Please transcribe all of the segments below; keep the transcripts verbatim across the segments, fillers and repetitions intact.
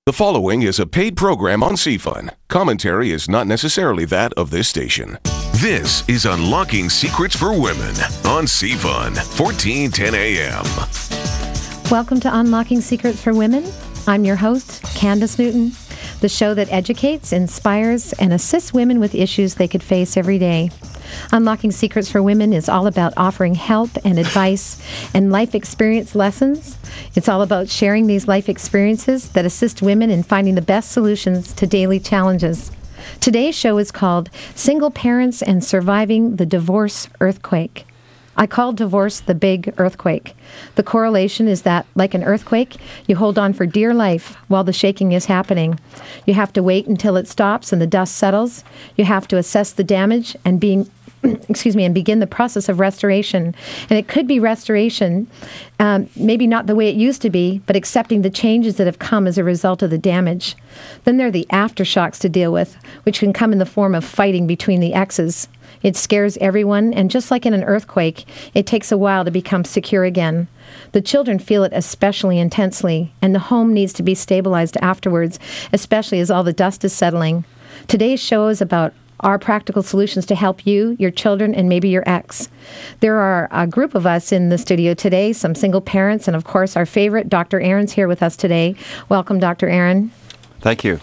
The following is a paid program on C F U N. Commentary is not necessarily that of this station. This is Unlocking Secrets for Women on C F U N, fourteen ten A M. Welcome to Unlocking Secrets for Women. I'm your host, Candace Newton, the show that educates, inspires, and assists women with issues they could face every day. Unlocking Secrets for Women is all about offering help and advice and life experience lessons. It's all about sharing these life experiences that assist women in finding the best solutions to daily challenges. Today's show is called Single Parents and Surviving the Divorce Earthquake. I call divorce the big earthquake. The correlation is that, like an earthquake, you hold on for dear life while the shaking is happening. You have to wait until it stops and the dust settles. You have to assess the damage and being excuse me, and begin the process of restoration. And it could be restoration, um, maybe not the way it used to be, but accepting the changes that have come as a result of the damage. Then there are the aftershocks to deal with, which can come in the form of fighting between the exes. It scares everyone, and just like in an earthquake, it takes a while to become secure again. The children feel it especially intensely, and the home needs to be stabilized afterwards, especially as all the dust is settling. Today's show is about our practical solutions to help you, your children, and maybe your ex. There are a group of us in the studio today, some single parents, and of course our favorite, Doctor Aaron's here with us today. Welcome, Doctor Aaron. Thank you.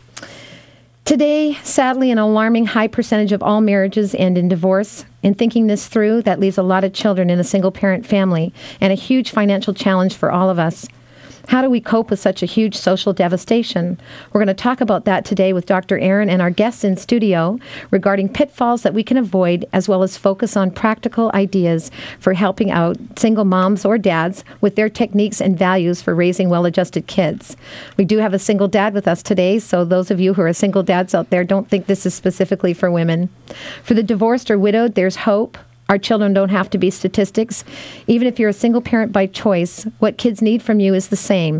Today, sadly, an alarming high percentage of all marriages end in divorce. In thinking this through, that leaves a lot of children in a single-parent family and a huge financial challenge for all of us. How do we cope with such a huge social devastation? We're going to talk about that today with Doctor Aaron and our guests in studio regarding pitfalls that we can avoid, as well as focus on practical ideas for helping out single moms or dads with their techniques and values for raising well-adjusted kids. We do have a single dad with us today, so those of you who are single dads out there, don't think this is specifically for women. For the divorced or widowed, there's hope. Our children don't have to be statistics. Even if you're a single parent by choice, what kids need from you is the same.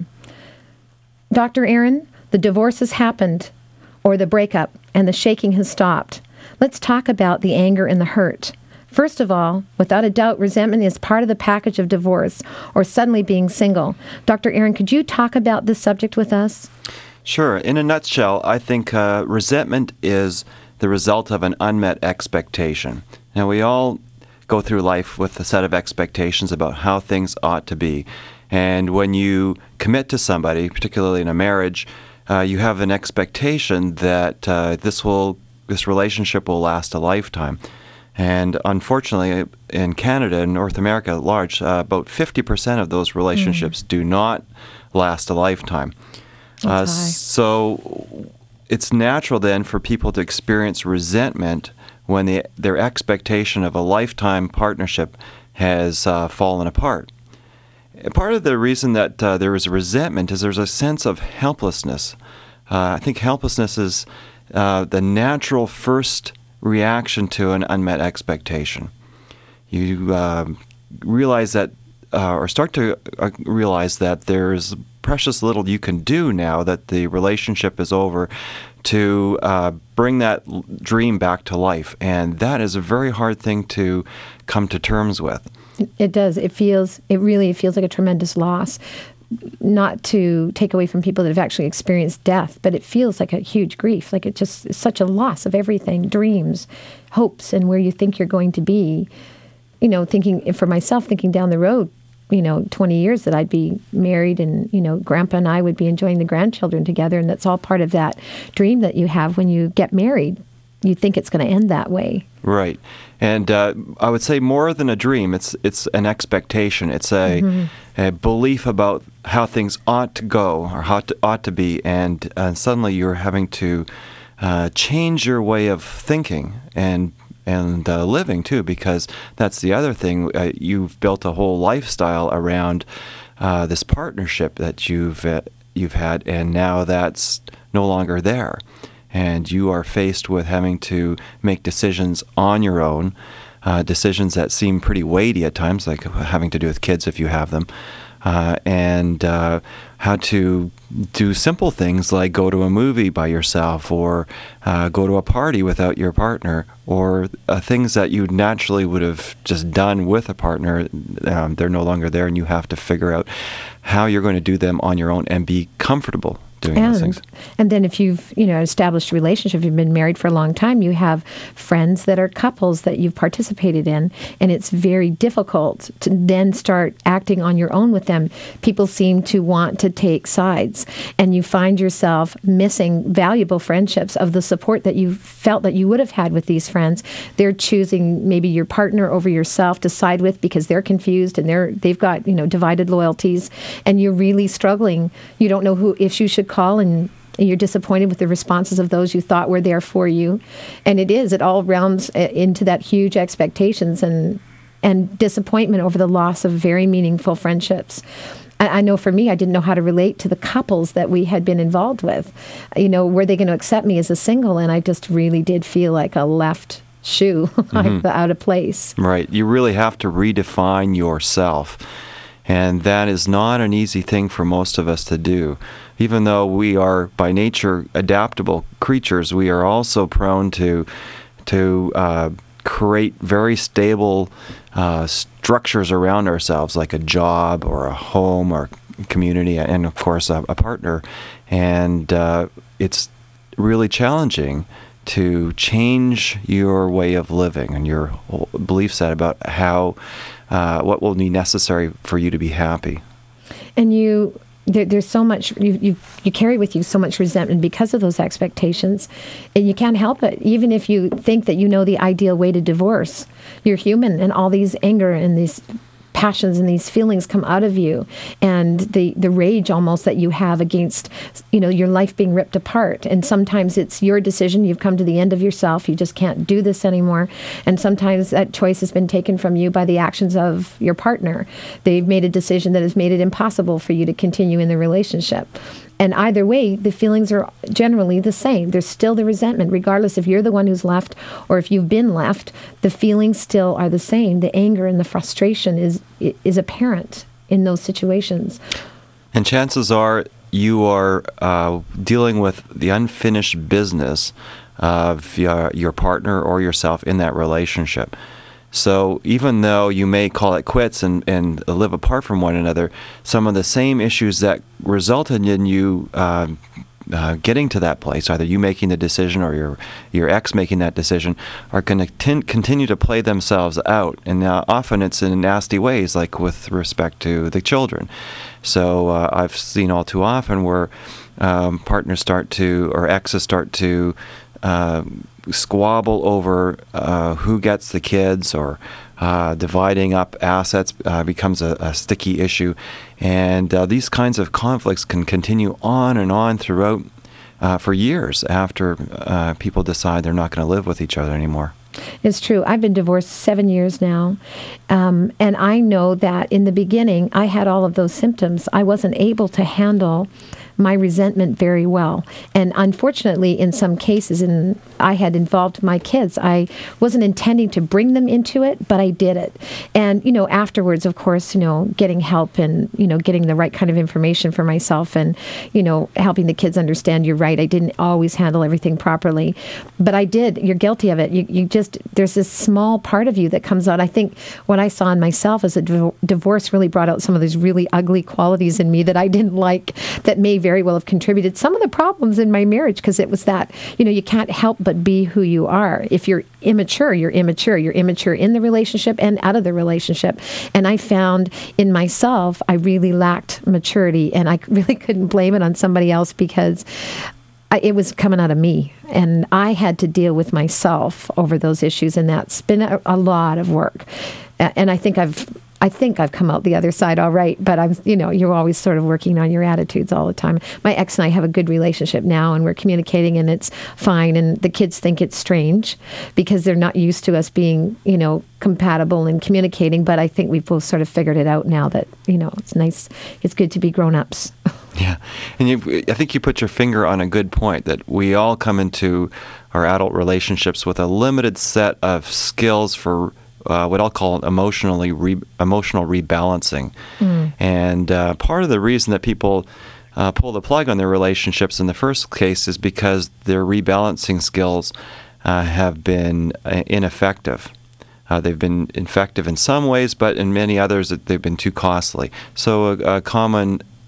Doctor Aaron, the divorce has happened, or the breakup, and the shaking has stopped. Let's talk about the anger and the hurt. First of all, without a doubt, resentment is part of the package of divorce or suddenly being single. Doctor Aaron, could you talk about this subject with us? Sure. In a nutshell, I think uh, resentment is the result of an unmet expectation. Now, we all go through life with a set of expectations about how things ought to be. And when you commit to somebody, particularly in a marriage, uh, you have an expectation that uh, this will this relationship will last a lifetime. And unfortunately, in Canada and North America at large, uh, about fifty percent of those relationships mm. do not last a lifetime. Uh, so it's natural then for people to experience resentment when the, their expectation of a lifetime partnership has uh, fallen apart. Part of the reason that uh, there is resentment is there's a sense of helplessness. Uh, I think helplessness is uh, the natural first reaction to an unmet expectation. You uh, realize that, uh, or start to uh, realize that there's precious little you can do now that the relationship is over to uh, bring that l- dream back to life. And that is a very hard thing to come to terms with. It does. It feels, it really feels like a tremendous loss. Not to take away from people that have actually experienced death, but it feels like a huge grief. Like it just is such a loss of everything, dreams, hopes, and where you think you're going to be. You know, thinking, for myself, thinking down the road, you know, twenty years that I'd be married and, you know, Grandpa and I would be enjoying the grandchildren together. And that's all part of that dream that you have when you get married. You think it's going to end that way. Right. And uh, I would say more than a dream, it's it's an expectation. It's a, mm-hmm. a belief about how things ought to go or how to, ought to be. And uh, suddenly you're having to uh, change your way of thinking and and uh, living, too, because that's the other thing. Uh, you've built a whole lifestyle around uh, this partnership that you've uh, you've had, and now that's no longer there. And you are faced with having to make decisions on your own, uh, decisions that seem pretty weighty at times, like having to do with kids if you have them, uh, and uh, how to do simple things like go to a movie by yourself or uh, go to a party without your partner, or uh, things that you naturally would have just done with a partner. Um, they're no longer there, and you have to figure out how you're going to do them on your own and be comfortable doing and, those things. And then if you've, you know, established a relationship, you've been married for a long time, you have friends that are couples that you've participated in, and it's very difficult to then start acting on your own with them. People seem to want to take sides, and you find yourself missing valuable friendships of the support that you felt that you would have had with these friends. They're choosing maybe your partner over yourself to side with because they're confused and they're they've got, you know, divided loyalties, and you're really struggling. You don't know who if you should call, and you're disappointed with the responses of those you thought were there for you. And it is, it all rounds into that huge expectations and and disappointment over the loss of very meaningful friendships. I know for me, I didn't know how to relate to the couples that we had been involved with. You know, were they going to accept me as a single? And I just really did feel like a left shoe, like mm-hmm. out of place. Right. You really have to redefine yourself. And that is not an easy thing for most of us to do. Even though we are by nature adaptable creatures, we are also prone to to uh, create very stable uh, structures around ourselves, like a job or a home or community, and of course a, a partner. And uh, it's really challenging to change your way of living and your whole belief set about how uh, what will be necessary for you to be happy. And you. There, there's so much, you, you you carry with you so much resentment because of those expectations, and you can't help it. Even if you think that you know the ideal way to divorce, you're human, and all these anger and these passions and these feelings come out of you, and the, the rage almost that you have against, you know, your life being ripped apart. And sometimes it's your decision. You've come to the end of yourself. You just can't do this anymore. And sometimes that choice has been taken from you by the actions of your partner. They've made a decision that has made it impossible for you to continue in the relationship. And either way, the feelings are generally the same. There's still the resentment, regardless if you're the one who's left or if you've been left. The feelings still are the same. The anger and the frustration is is apparent in those situations. And chances are you are uh, dealing with the unfinished business of your, your partner or yourself in that relationship. So even though you may call it quits and, and live apart from one another, some of the same issues that resulted in you uh, uh, getting to that place, either you making the decision or your your ex making that decision, are going to tin- continue to play themselves out. And uh, often it's in nasty ways, like with respect to the children. So uh, I've seen all too often where um, partners start to, or exes start to, uh, squabble over uh, who gets the kids, or uh, dividing up assets uh, becomes a, a sticky issue. And uh, these kinds of conflicts can continue on and on throughout uh, for years after uh, people decide they're not going to live with each other anymore. It's true. I've been divorced seven years now, um, and I know that in the beginning I had all of those symptoms. I wasn't able to handle my resentment very well. And unfortunately, in some cases, and I had involved my kids, I wasn't intending to bring them into it, but I did it. And, you know, afterwards, of course, you know, getting help and, you know, getting the right kind of information for myself and, you know, helping the kids understand, you're right, I didn't always handle everything properly. But I did. You're guilty of it. You, you just, there's this small part of you that comes out. I think what I saw in myself as a div- divorce really brought out some of these really ugly qualities in me that I didn't like, that may very well have contributed some of the problems in my marriage, because it was that, you know, you can't help but be who you are. If you're immature, you're immature. You're immature in the relationship and out of the relationship. And I found in myself, I really lacked maturity, and I really couldn't blame it on somebody else, because I, it was coming out of me, and I had to deal with myself over those issues, and that's been a, a lot of work. And I think I've I think I've come out the other side all right, but I'm, you know, you're always sort of working on your attitudes all the time. My ex and I have a good relationship now, and we're communicating, and it's fine. And the kids think it's strange because they're not used to us being, you know, compatible and communicating. But I think we've both sort of figured it out now that, you know, it's nice. It's good to be grown-ups. Yeah. And you, I think you put your finger on a good point, that we all come into our adult relationships with a limited set of skills for Uh, what I'll call emotionally re- emotional rebalancing. Mm. And uh, part of the reason that people uh, pull the plug on their relationships in the first case is because their rebalancing skills uh, have been uh, ineffective. Uh, they've been effective in some ways, but in many others they've been too costly. So a, a common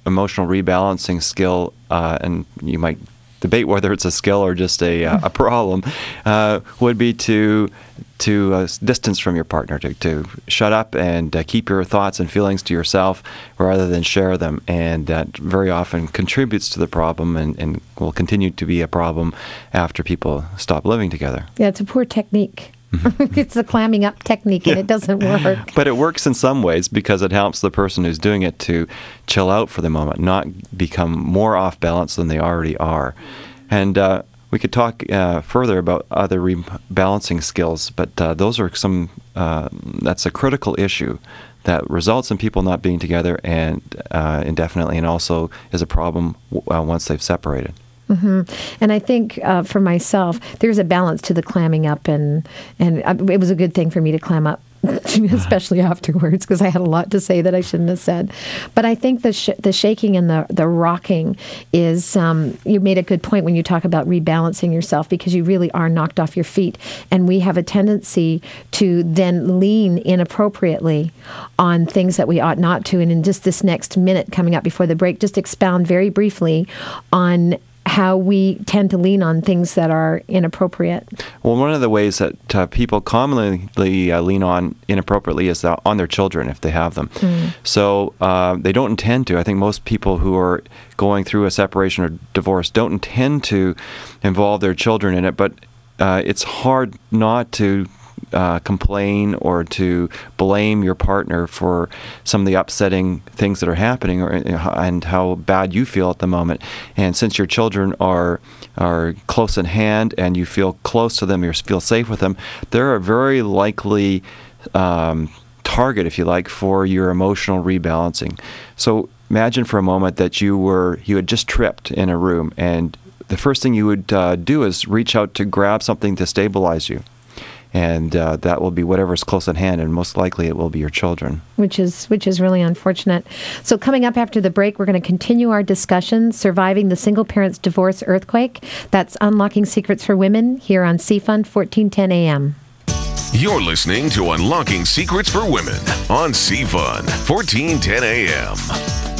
emotional rebalancing skill, uh, and you might debate whether it's a skill or just a, uh, a problem, uh, would be to to uh, distance from your partner, to, to shut up and uh, keep your thoughts and feelings to yourself rather than share them. And that very often contributes to the problem and, and will continue to be a problem after people stop living together. Yeah, it's a poor technique. It's the clamming up technique, and yeah. It doesn't work. But it works in some ways because it helps the person who's doing it to chill out for the moment, not become more off balance than they already are. And uh, we could talk uh, further about other rebalancing skills, but uh, those are some, uh, that's a critical issue that results in people not being together and uh, indefinitely, and also is a problem uh, once they've separated. Mm-hmm. And I think uh, for myself, there's a balance to the clamming up, and and it was a good thing for me to clam up, especially afterwards, because I had a lot to say that I shouldn't have said. But I think the sh- the shaking and the the rocking is, um, you made a good point when you talk about rebalancing yourself, because you really are knocked off your feet, and we have a tendency to then lean inappropriately on things that we ought not to. And in just this next minute coming up before the break, just expound very briefly on how we tend to lean on things that are inappropriate. Well, one of the ways that uh, people commonly uh, lean on inappropriately is uh, on their children if they have them. Mm. So uh, they don't intend to. I think most people who are going through a separation or divorce don't intend to involve their children in it, but uh, it's hard not to Uh, complain or to blame your partner for some of the upsetting things that are happening, or and how bad you feel at the moment. And since your children are are close in hand and you feel close to them, you feel safe with them, they're a very likely um, target, if you like, for your emotional rebalancing. So imagine for a moment that you were you had just tripped in a room, and the first thing you would uh, do is reach out to grab something to stabilize you. And uh, that will be whatever's close at hand, and most likely it will be your children. Which is which is really unfortunate. So coming up after the break, we're going to continue our discussion, Surviving the Single Parents Divorce Earthquake. That's Unlocking Secrets for Women here on C F U N fourteen ten A M. You're listening to Unlocking Secrets for Women on C F U N fourteen ten A M.